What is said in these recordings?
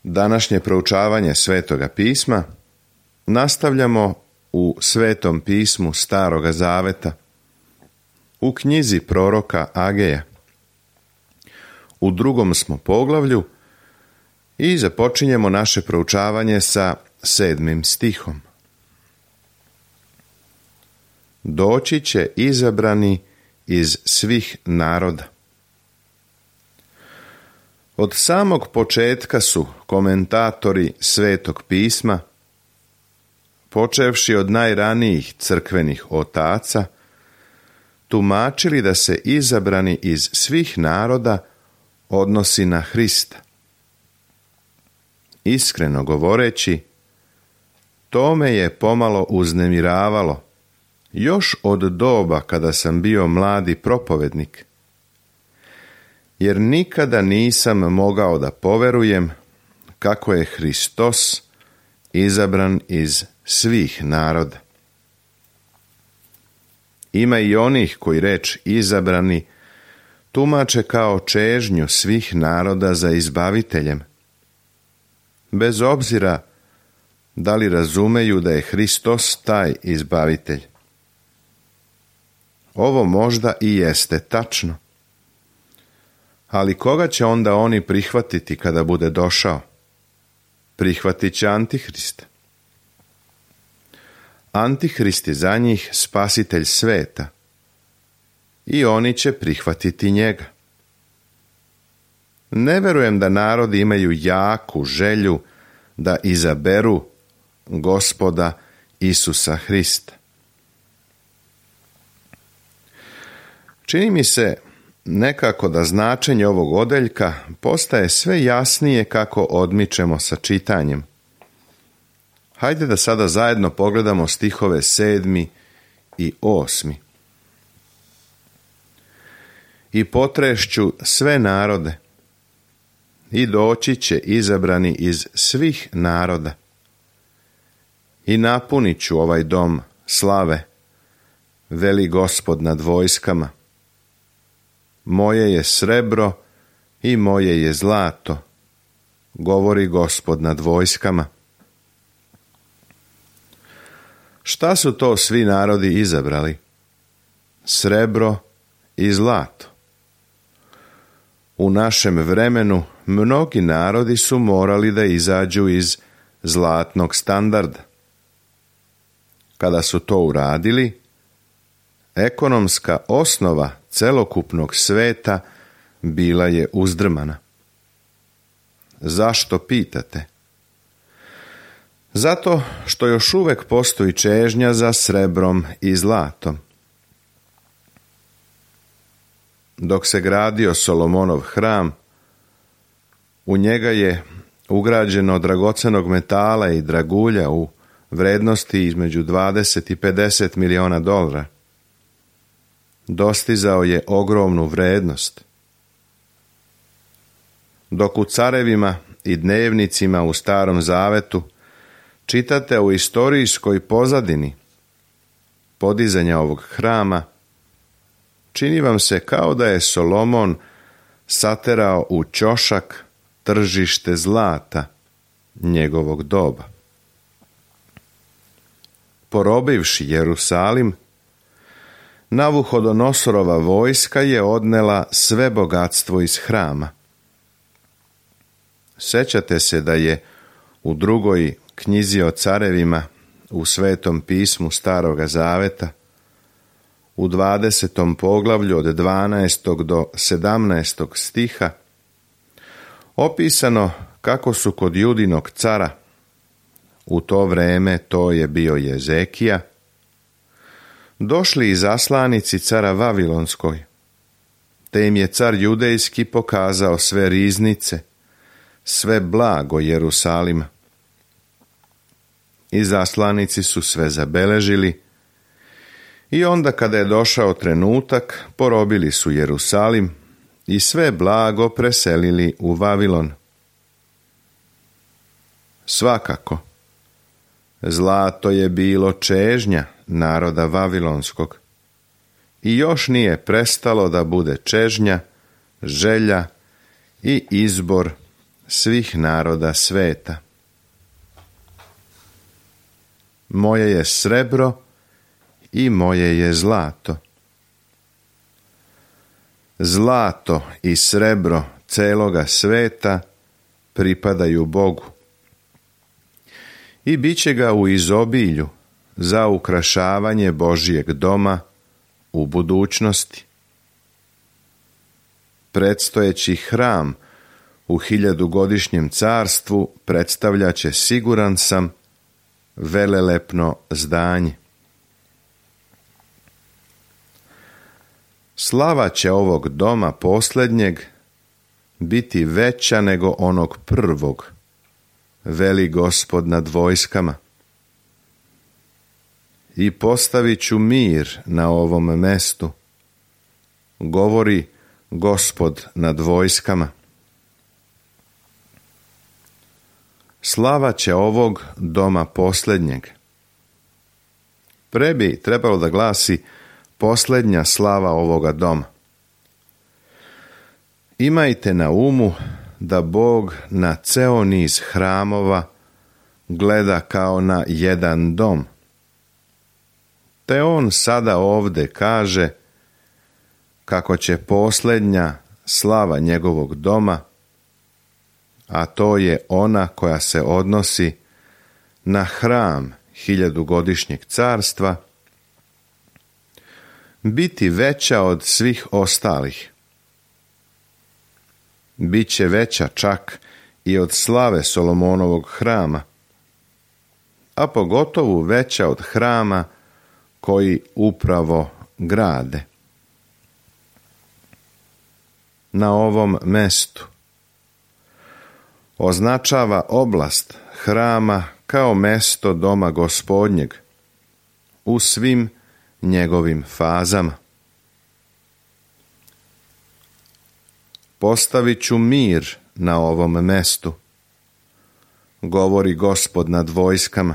Današnje proučavanje Svetoga pisma nastavljamo u Svetom pismu Staroga Zaveta, u knjizi proroka Ageja. U 2. smo poglavlju i započinjemo naše proučavanje sa 7. stihom. Doći će izabrani iz svih naroda. Od samog početka su komentatori Svetog pisma, počevši od najranijih crkvenih otaca, tumačili da se izabrani iz svih naroda odnosi na Hrista. Iskreno govoreći, to me je pomalo uznemiravalo, još od doba kada sam bio mladi propovednik, jer nikada nisam mogao da poverujem kako je Hristos izabran iz svih naroda. Ima i onih koji reč izabrani tumače kao čežnju svih naroda za izbaviteljem, bez obzira da li razumeju da je Hristos taj izbavitelj. Ovo možda i jeste tačno, ali koga će onda oni prihvatiti kada bude došao? Prihvatit će Antihrist. Antihrist je za njih spasitelj sveta i oni će prihvatiti njega. Ne verujem da narodi imaju jaku želju da izaberu Gospoda Isusa Hrista. Čini mi se nekako da značenje ovog odeljka postaje sve jasnije kako odmičemo sa čitanjem. Hajde da sada zajedno pogledamo stihove 7. i 8. I potrešću sve narode, i doći će izabrani iz svih naroda, i napunit ću ovaj dom slave, veli Gospod nad vojskama. Moje je srebro i moje je zlato, govori Gospod nad vojskama. Šta su to svi narodi izabrali? Srebro i zlato. U našem vremenu mnogi narodi su morali da izađu iz zlatnog standarda. Kada su to uradili, ekonomska osnova celokupnog sveta bila je uzdrmana. Zašto pitate? Zato što još uvek postoji čežnja za srebrom i zlatom. Dok se gradio Solomonov hram, u njega je ugrađeno dragocenog metala i dragulja u vrednosti između 20 i 50 miliona dolara. Dostizao je ogromnu vrednost. Dok u carevima i dnevnicima u Starom Zavetu čitate o istorijskoj pozadini podizanja ovog hrama, čini vam se kao da je Solomon saterao u ćošak tržište zlata njegovog doba. Porobivši Jerusalim, Navuhodonosorova vojska je odnela sve bogatstvo iz hrama. Sećate se da je u 2. knjizi o carevima u Svetom pismu Staroga Zaveta, u 20. poglavlju od 12. do 17. stiha, opisano kako su kod Judinog cara, u to vreme to je bio Jezekija, došli izaslanici cara Vavilonskoj, te im je car Judejski pokazao sve riznice, sve blago Jerusalima. Izaslanici su sve zabeležili i onda kada je došao trenutak, porobili su Jerusalim i sve blago preselili u Vavilon. Svakako, zlato je bilo čežnja naroda Vavilonskog i još nije prestalo da bude čežnja, želja i izbor svih naroda sveta. Moje je srebro i moje je zlato. Zlato i srebro celoga sveta pripadaju Bogu. I bit će ga u izobilju za ukrašavanje Božijeg doma u budućnosti. Predstojeći hram u 1000-godišnjem carstvu predstavljaće, siguran sam, velelepno zdanje. Slava će ovog doma posljednjeg biti veća nego onog prvog, veli Gospod nad vojskama. I postavit ću mir na ovom mestu, govori Gospod nad vojskama. Slava će ovog doma posljednjeg. Pre bi trebalo da glasi posljednja slava ovoga doma. Imajte na umu da Bog na ceo niz hramova gleda kao na jedan dom. Te on sada ovde kaže kako će posljednja slava njegovog doma, a to je ona koja se odnosi na hram 1000-godišnjeg carstva, biti veća od svih ostalih. Biće veća čak i od slave Solomonovog hrama, a pogotovo veća od hrama koji upravo grade. Na ovom mestu označava oblast hrama kao mesto doma Gospodnjeg u svim njegovim fazama. Postavit ću mir na ovom mestu, govori Gospod nad vojskama.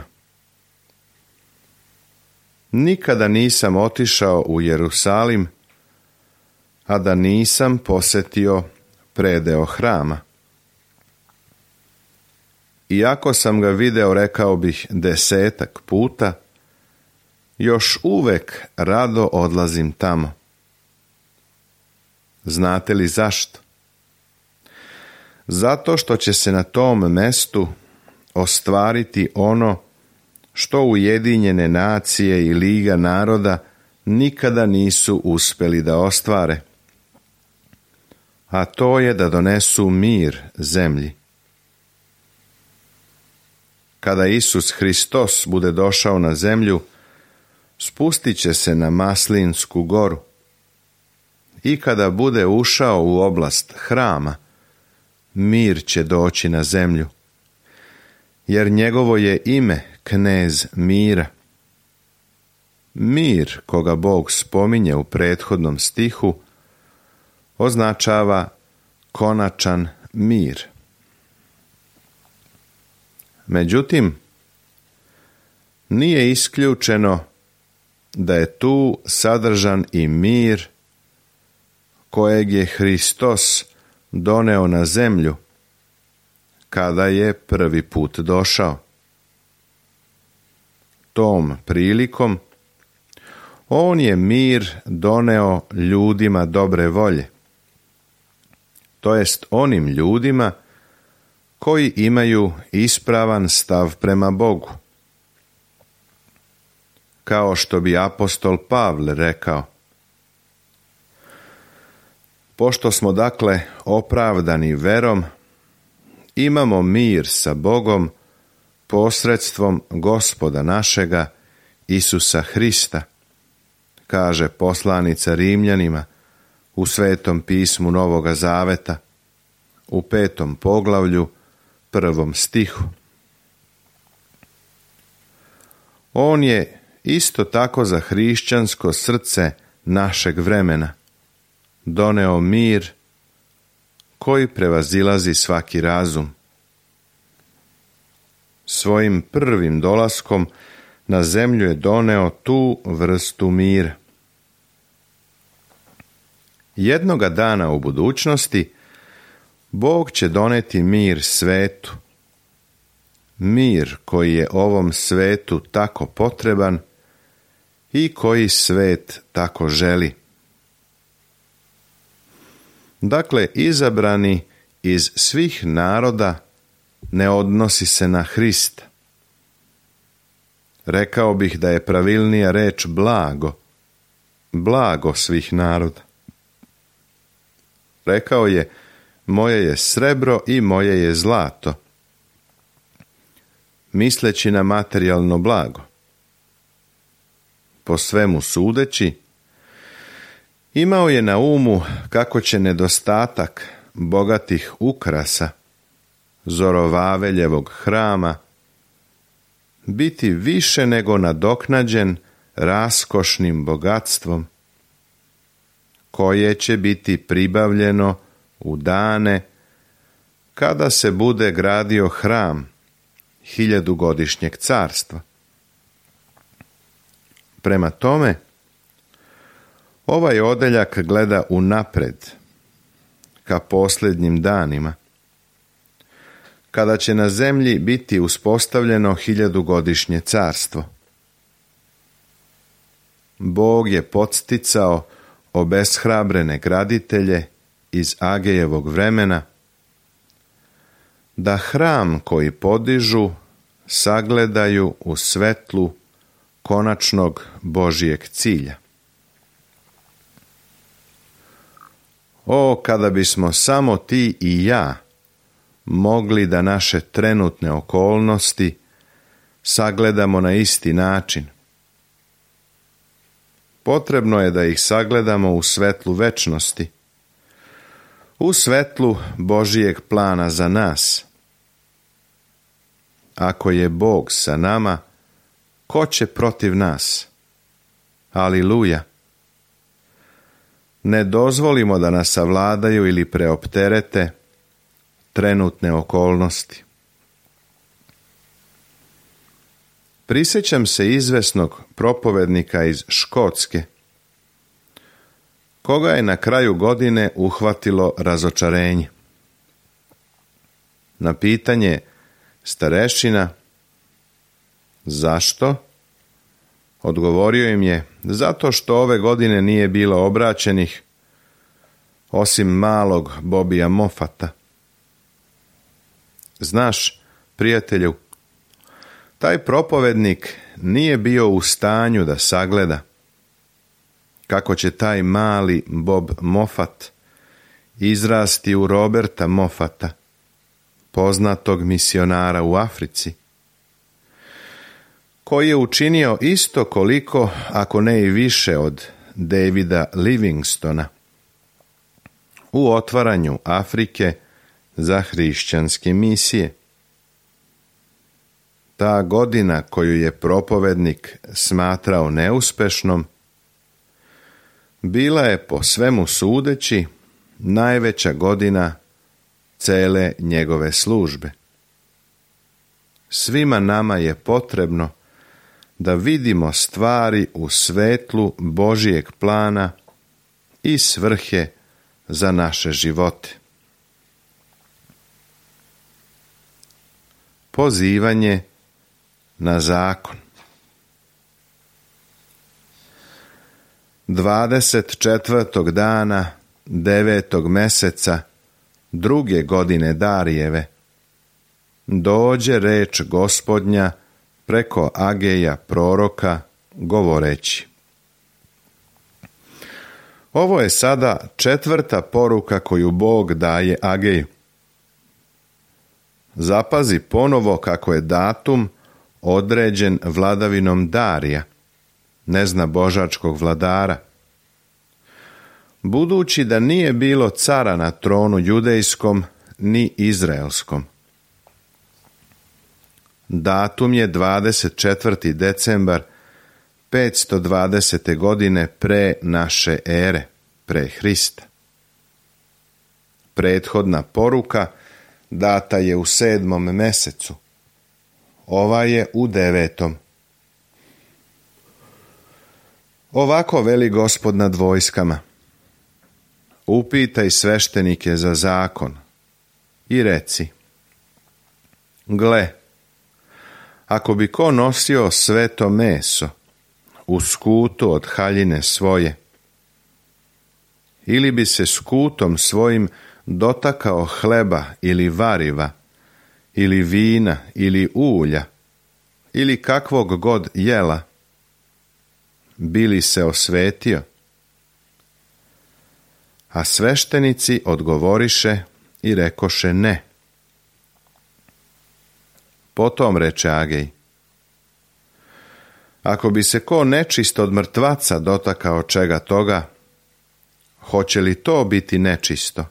Nikada nisam otišao u Jerusalim, a da nisam posetio predeo hrama. Iako sam ga video, rekao bih, 10 puta, još uvek rado odlazim tamo. Znate li zašto? Zato što će se na tom mestu ostvariti ono što Ujedinjene nacije i Liga naroda nikada nisu uspeli da ostvare, a to je da donesu mir zemlji. Kada Isus Hristos bude došao na zemlju, spustit će se na Maslinsku goru. I kada bude ušao u oblast hrama, mir će doći na zemlju, jer njegovo je ime knez mira. Mir, koga Bog spominje u prethodnom stihu, označava konačan mir. Međutim, nije isključeno da je tu sadržan i mir kojeg je Hristos doneo na zemlju kada je prvi put došao. Tom prilikom on je mir doneo ljudima dobre volje, to jest onim ljudima koji imaju ispravan stav prema Bogu. Kao što bi apostol Pavle rekao: pošto smo dakle opravdani verom, imamo mir sa Bogom posredstvom Gospoda našega Isusa Hrista, kaže poslanica Rimljanima u Svetom pismu Novoga Zaveta, u 5. poglavlju, 1. stihu. On je isto tako za hrišćansko srce našeg vremena doneo mir koji prevazilazi svaki razum. Svojim prvim dolaskom na zemlju je doneo tu vrstu mira. Jednoga dana u budućnosti Bog će doneti mir svetu, mir koji je ovom svetu tako potreban i koji svet tako želi. Dakle, izabrani iz svih naroda ne odnosi se na Hrista. Rekao bih da je pravilnija reč blago, blago svih naroda. Rekao je, moje je srebro i moje je zlato, misleći na materijalno blago. Po svemu sudeći, imao je na umu kako će nedostatak bogatih ukrasa Zorovaveljevog hrama biti više nego nadoknađen raskošnim bogatstvom, koje će biti pribavljeno u dane kada se bude gradio hram 1000-godišnjeg carstva. Prema tome, ovaj odeljak gleda unapred, ka posljednjim danima, kada će na zemlji biti uspostavljeno 1000-godišnje carstvo. Bog je podsticao obeshrabrene graditelje iz Agejevog vremena da hram koji podižu sagledaju u svetlu konačnog Božijeg cilja. O, kada bismo samo ti i ja mogli da naše trenutne okolnosti sagledamo na isti način. Potrebno je da ih sagledamo u svetlu večnosti, u svetlu Božijeg plana za nas. Ako je Bog sa nama, ko će protiv nas? Aliluja! Ne dozvolimo da nas savladaju ili preopterete trenutne okolnosti. Prisjećam se izvesnog propovednika iz Škotske, koga je na kraju godine uhvatilo razočarenje. Na pitanje starešina zašto, odgovorio im je, zato što ove godine nije bilo obraćenih, osim malog Bobija Moffata. Znaš, prijatelju, taj propovednik nije bio u stanju da sagleda kako će taj mali Bob Moffat izrasti u Roberta Moffata, poznatog misionara u Africi, koji je učinio isto koliko, ako ne i više od Davida Livingstona u otvaranju Afrike za hrišćanske misije. Ta godina koju je propovednik smatrao neuspešnom, bila je po svemu sudeći najveća godina cele njegove službe. Svima nama je potrebno da vidimo stvari u svetlu Božijeg plana i svrhe za naše živote. Pozivanje na zakon. 24. dana 9. meseca 2. godine Darijeve dođe reč Gospodnja preko Ageja proroka govoreći. Ovo je sada 4. poruka koju Bog daje Ageju. Zapazi ponovo kako je datum određen vladavinom Darija, neznabožačkog vladara. Budući da nije bilo cara na tronu judejskom ni izraelskom. Datum je 24. decembar 520. godine pre naše ere, pre Hrista. Prethodna poruka data je u 7. mesecu. Ova je u 9. Ovako veli Gospod nad vojskama. Upitaj sveštenike za zakon, i reci: gle, ako bi ko nosio sveto meso u skutu od haljine svoje, ili bi se skutom svojim dotakao hleba ili variva, ili vina, ili ulja, ili kakvog god jela, bi li se osvetio? A sveštenici odgovoriše i rekoše ne. Potom reče Agej: ako bi se ko nečist od mrtvaca dotakao čega toga, hoće li to biti nečisto?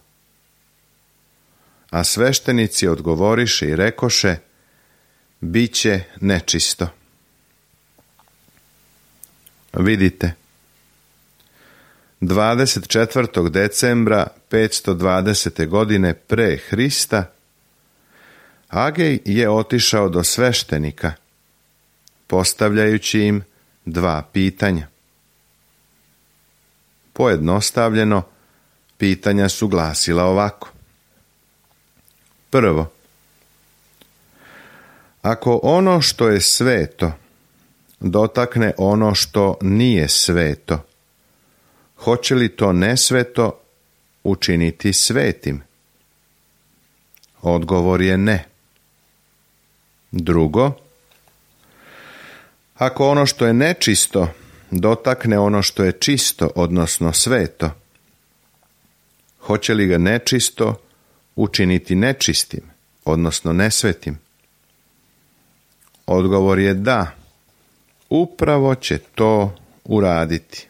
A sveštenici odgovoriše i rekoše: biće nečisto. Vidite, 24. decembra 520. godine pre Hrista, Agej je otišao do sveštenika, postavljajući im 2 pitanja. Pojednostavljeno, pitanja su glasila ovako. Prvo, ako ono što je sveto dotakne ono što nije sveto, hoće li to nesveto učiniti svetim? Odgovor je ne. Drugo, ako ono što je nečisto dotakne ono što je čisto, odnosno sveto, hoće li ga nečisto učiniti nečistim, odnosno nesvetim? Odgovor je da, upravo će to uraditi.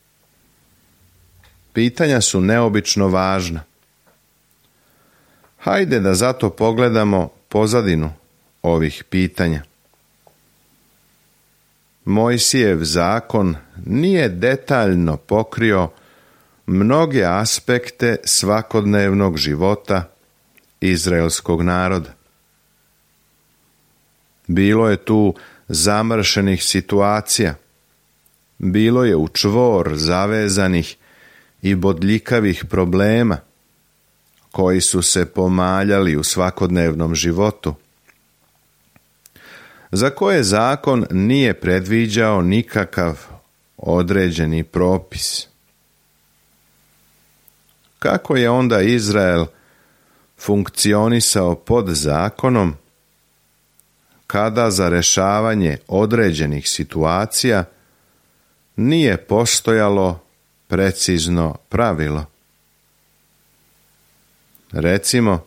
Pitanja su neobično važna. Hajde da zato pogledamo pozadinu ovih pitanja. Mojsijev zakon nije detaljno pokrio mnoge aspekte svakodnevnog života izraelskog naroda. Bilo je tu zamršenih situacija, bilo je u čvor zavezanih i bodljikavih problema koji su se pomaljali u svakodnevnom životu, za koje zakon nije predviđao nikakav određeni propis. Kako je onda Izrael funkcionisao pod zakonom, kada za rješavanje određenih situacija nije postojalo precizno pravilo? Recimo,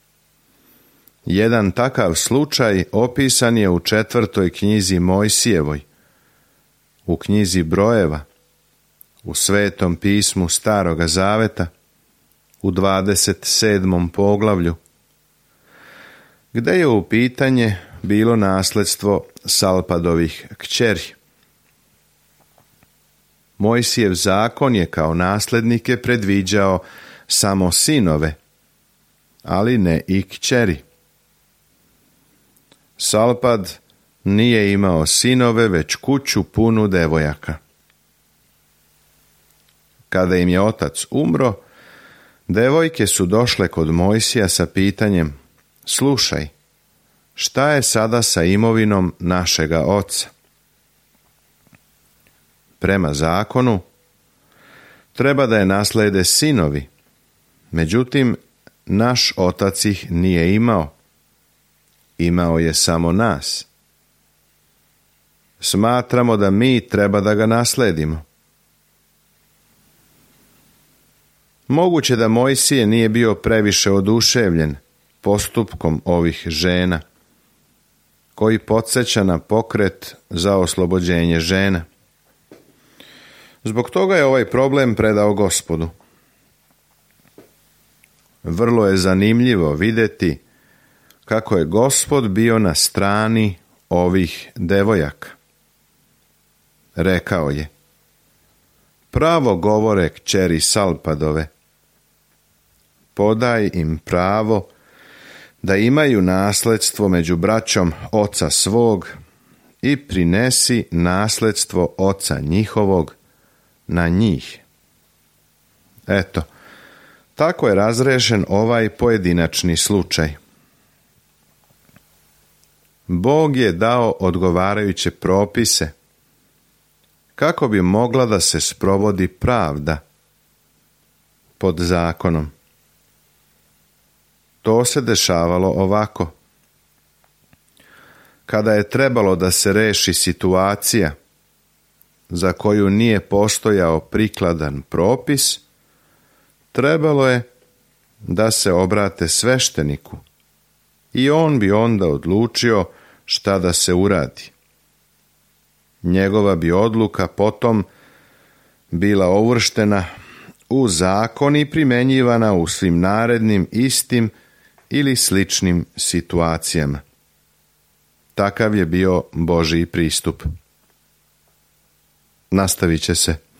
jedan takav slučaj opisan je u 4. knjizi Mojsijevoj, u knjizi Brojeva, u Svetom pismu Staroga Zaveta, u 27. poglavlju, gdje je u pitanje bilo nasljedstvo Salpadovih kćeri. Mojsijev zakon je kao nasljednike predviđao samo sinove, ali ne i kćeri. Salpad nije imao sinove, već kuću punu devojaka. Kada im je otac umro, devojke su došle kod Mojsija sa pitanjem: slušaj, šta je sada sa imovinom našega oca? Prema zakonu, treba da je naslede sinovi, međutim, naš otac ih nije imao. Imao je samo nas. Smatramo da mi treba da ga nasledimo. Moguće da Mojsije nije bio previše oduševljen postupkom ovih žena, koji podsjeća na pokret za oslobođenje žena. Zbog toga je ovaj problem predao Gospodu. Vrlo je zanimljivo vidjeti kako je Gospod bio na strani ovih devojaka. Rekao je: pravo govore kćeri Salpadove, podaj im pravo da imaju nasljedstvo među braćom oca svog i prinesi nasljedstvo oca njihovog na njih. Eto, Tako je razrešen ovaj pojedinačni slučaj. Bog je dao odgovarajuće propise kako bi mogla da se sprovodi pravda pod zakonom. To se dešavalo ovako. Kada je trebalo da se reši situacija za koju nije postojao prikladan propis, trebalo je da se obrate svešteniku i on bi onda odlučio šta da se uradi. Njegova bi odluka potom bila uvrštena u zakon i primjenjivana u svim narednim istim ili sličnim situacijama. Takav je bio Božji pristup. Nastavit će se.